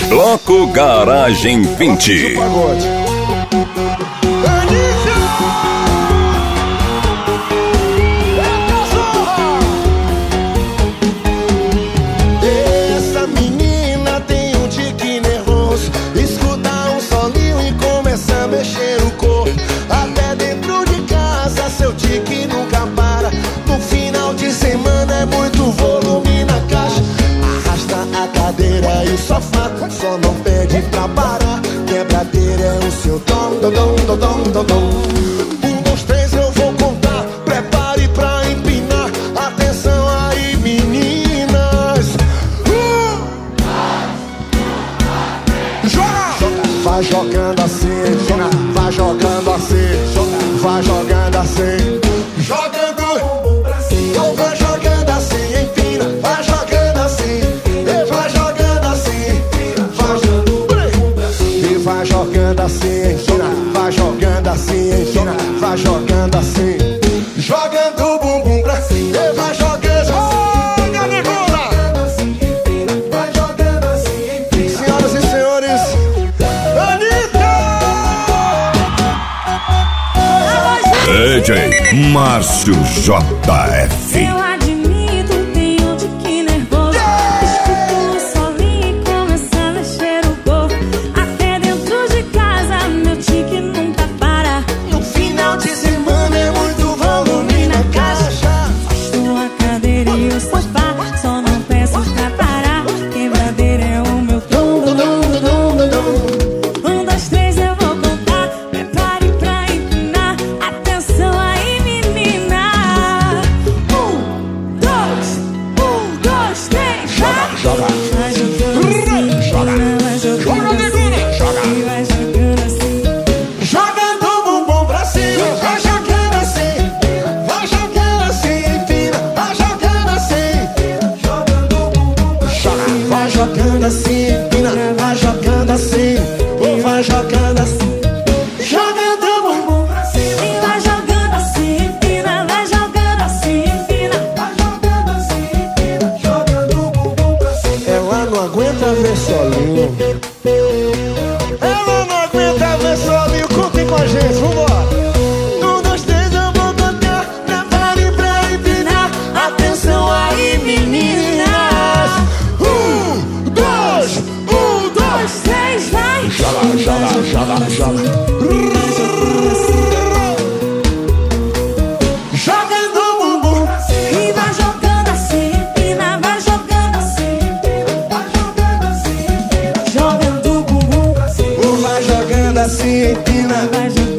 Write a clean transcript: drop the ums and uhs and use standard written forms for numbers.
Bloco Garagem 20. Essa menina tem um tique nervoso. Escuta um solinho e começa a mexer o corpo. Até dentro de casa seu tique nunca para. No final de semana é muito volume na caixa. Arrasta a cadeira e o sofá, só não pede pra parar. Quebradeira é o seu dom, dom, dom, dom, dom, dom. 1, 2, 3 eu vou contar. Prepare pra empinar. Atenção aí, meninas. Joga! Vai jogando assim, empina. Vai jogando assim, vai jogando assim. Jogando bumbum pra cima. Vai jogando assim, empina. Vai jogando assim. Vai jogando assim. Vai jogando bumbum pra cima. E vai jogando assim, empina. Vai jogando assim, empina. Vai jogando assim. Jogando o bumbum pra cima. E vai jogando. Joga, negura! Vai jogando assim, empina. Senhoras e senhores, Anitta! DJ Márcio JF. Eu admito, tenho tique nervoso. Escuto o solinho e começa a mexer o corpo. Até dentro de casa meu tique nunca para. No final de semana é muito volume na caixa. Estou a cadeira e o sofá, só não peço pra parar. Quebradeira é o meu tom, dom, dom, dom, dom, dom. 1, 2, 3 eu vou contar. Prepare pra empinar. Atenção aí, menina. 1, 2, 3, vai! Joga. Vai jogando assim, Joga. vai jogando Joga, negura. Joga. assim, e vai jogando assim. Jogando o bumbum pra cima. Vai jogando assim. Vai jogando assim, empina. Vai jogando assim. Jogando o bumbum pra cima. Vai jogando assim, empina. Vai jogando assim. Vai jogando assim. Jogando o bumbum pra cima. E vai jogando assim, empina, vai jogando assim, empina. Vai jogando assim, empina. Jogando o bumbum pra cima. Ela não aguenta ver solinho. Ela não aguenta ver solinho. Contem com a gente, vambora. 1, 2, 3 eu vou contar. Prepare pra empinar. Atenção aí, meninas. 1, 2, 3, vai! joga, joga, joga, joga. Jogando o bumbum. E vai jogando assim, empina, vai jogando assim, empina. Vai jogando assim, empina. Jogando o bumbum, Vai jogando assim, empina. vai jogando